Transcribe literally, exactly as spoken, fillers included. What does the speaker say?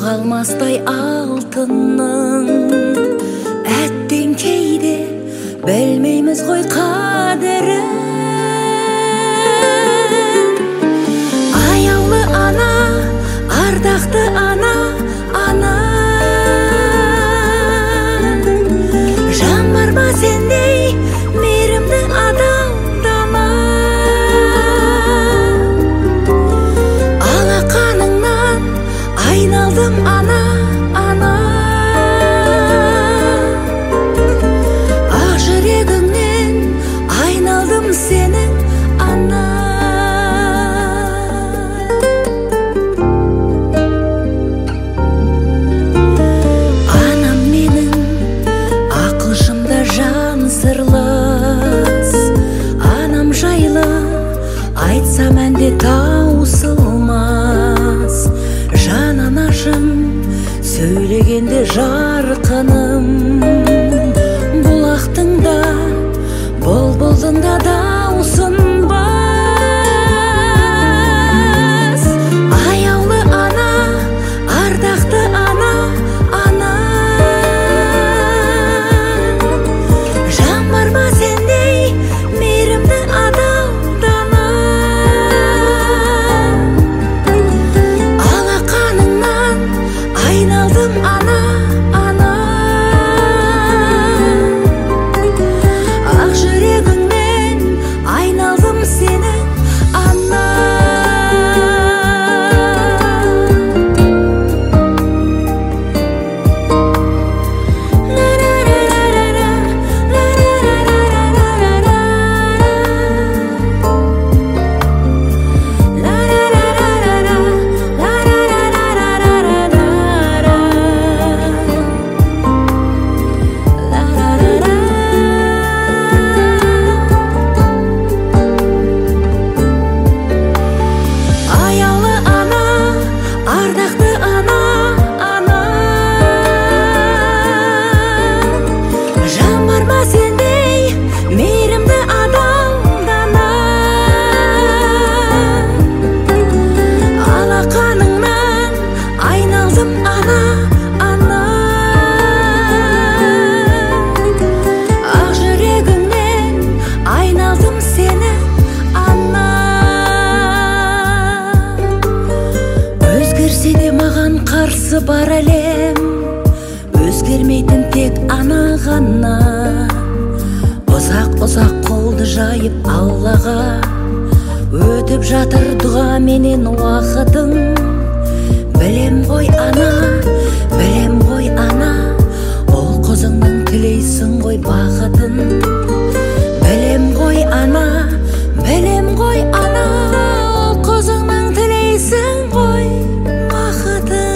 жоғалмастай алтынның әттең кейде білмейміз ғой қадірін. Аяулы ана, ардақты ана, ана, жан бар ма сендей мейірімді адамдама. Алақаныңнан айналдым ана, ана, ақ жүрегіңнен айналдым сенің ана. Анам менің ақылшымда жан сырлас, анам жайлы айтсам әнде таусылмас. Жан анашым сөйлегенде жарқыным, бұлақтың да бұлбұлдың да даусын бас. Аяулы ана, ардақты ана, ана, жан бар ма сендей мейірімді адамдана. Алақаныңнан айналдым ана, ана, ақ жүрегіңнен айналдым сенің ана. Аяулы ана, ардақты ана, ана, жан бар ма сендей мейірімді адамдана. Алақаныңнан айналдым ана, ана, ақ жүрегіңнен айналдым сенің ана. Өзгерсе де маған қарсы бар әлем, өзгермейтін тек ана ғана. Ұзақ-ұзақ қолды жайып Аллаға, өтіп жатыр дұға менен уақытың. Білем ғой ана, білем ғой ана, ол қызыңның тілейсің ғой бақытын. Білем ғой ана, білем ғой ана, ол қызыңның тілейсің ғой бақытын.